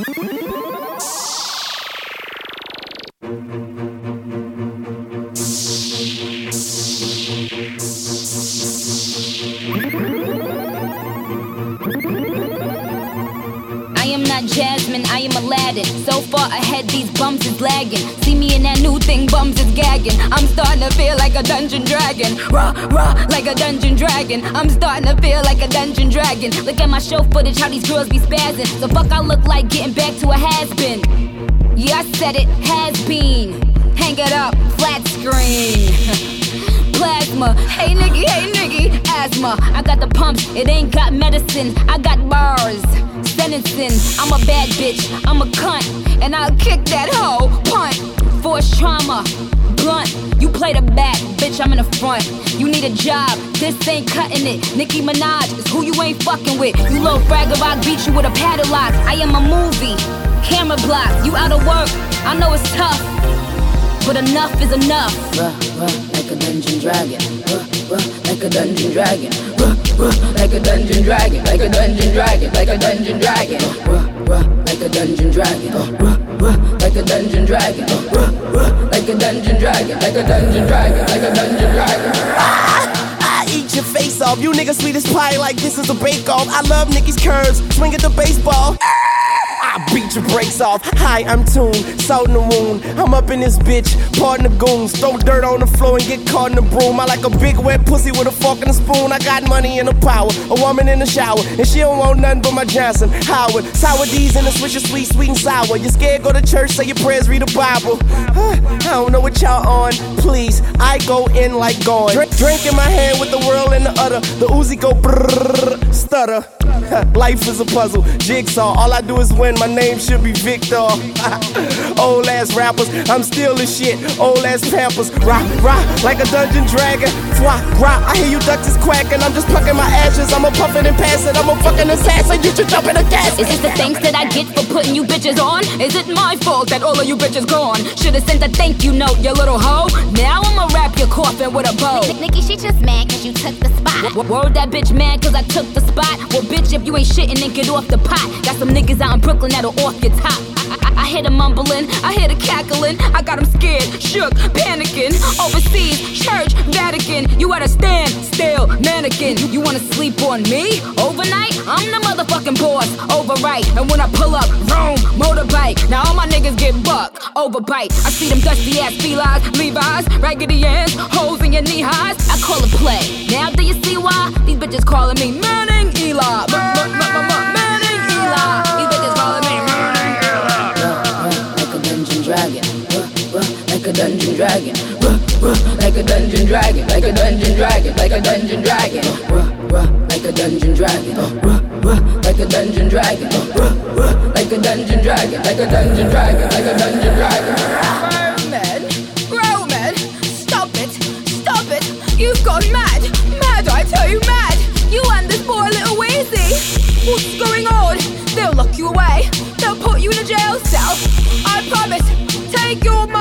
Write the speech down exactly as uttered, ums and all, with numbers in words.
Jasmine, I am Aladdin. So far ahead, these bums is lagging. See me in that new thing, bums is gagging. I'm starting to feel like a dungeon dragon. Rah, rah, like a dungeon dragon. I'm starting to feel like a dungeon dragon. Look at my show footage, how these girls be spazzing. So fuck I look like getting back to a has-been. Yeah, I said it, has-been. Hang it up, flat screen. Plasma, hey nigga, hey nigga, asthma. I got the pumps, it ain't got medicine. I got bars. Sentencing, I'm a bad bitch, I'm a cunt, and I'll kick that hoe, punt. Force trauma, blunt. You play the back, bitch, I'm in the front. You need a job, this ain't cutting it. Nicki Minaj is who you ain't fucking with. You low fragger, I beat you with a padlock. I am a movie, camera block. You out of work, I know it's tough, but enough is enough. Ruh, ruh, like a dungeon dragon. Ruh, ruh, like a dungeon dragon. Ruh, ruh, like a dungeon dragon. Like a dungeon dragon. Like a dungeon dragon. Ruh, ruh, like a dungeon dragon. Ruh, ruh, like a dungeon dragon. Ruh, ruh, like a dungeon dragon. Like a dungeon dragon. Like a dungeon dragon. Ah, I eat your face off. You niggas sweet as pie like this is a bake-off. I love Nicki's curves. Swing at the baseball. I beat your brakes off. Hi, I'm Toon, salt in the wound. I'm up in this bitch, pardon the goons. Throw dirt on the floor and get caught in the broom. I like a big wet pussy with a fork and a spoon. I got money and the power, a woman in the shower, and she don't want nothing but my Johnson Howard. Sour D's in the swisher, sweet, sweet and sour. You scared, go to church, say your prayers, read the Bible. Huh, I don't know what y'all on, please. I go in like gone. Drink, drink in my hand with the world in the other. The Uzi go brrrr, stutter. Life is a puzzle, jigsaw. All I do is win. My name should be Victor. Old ass rappers, I'm still the shit. Old ass Pampers, rock, rock like a dungeon dragon. Fwa, rock. I hear you ducks is quacking. I'm just plucking my ashes. I'm a puffin' and passing. I'm a fucking assassin. You should jump in the gas. Is this the thanks that I get for putting you bitches on? Is it my fault that all of you bitches gone? Should've sent a thank you note, you little hoe. Now I'ma wrap your coffin with a bow. Nicki, she just mad cause you took the spot. W- word that bitch mad cause I took the spot. Well bitch, if you ain't shitting, then get off the pot. Got some niggas out in Brooklyn that'll off your top. I, I, I hear the mumbling, I hear the cackling. I got them scared, shook, panicking. Overseas, church, Vatican. You at a stand, still, mannequin. You, you wanna sleep on me? Overnight? I'm the motherfucking boss, overright. And when I pull up, vroom, motorbike. Now all my niggas get buck, overbite. I see them dusty ass felines, Levi's, raggedy ass, holes in your knee highs. I call it play. Now do you see why? These bitches calling me Manning Eli. Manning Eli. These bitches calling me Manning Eli. Ruh, ruh, like a dungeon dragon. Ruh, ruh, like a dungeon dragon. Ruh, ruh, like a dungeon dragon. Like a dungeon dragon. Like a dungeon dragon. Ruh, ruh, like a dungeon dragon. Ruh, ruh, like a dungeon dragon. Ruh, ruh, like a dungeon dragon. Like a dungeon dragon. Like a dungeon dragon. Roman, Roman, stop it, stop it. You've gone mad, mad, I tell you, mad. You and this poor little Weezy. What's going on? They'll lock you away. They'll put you in a jail cell. I promise. Take your money.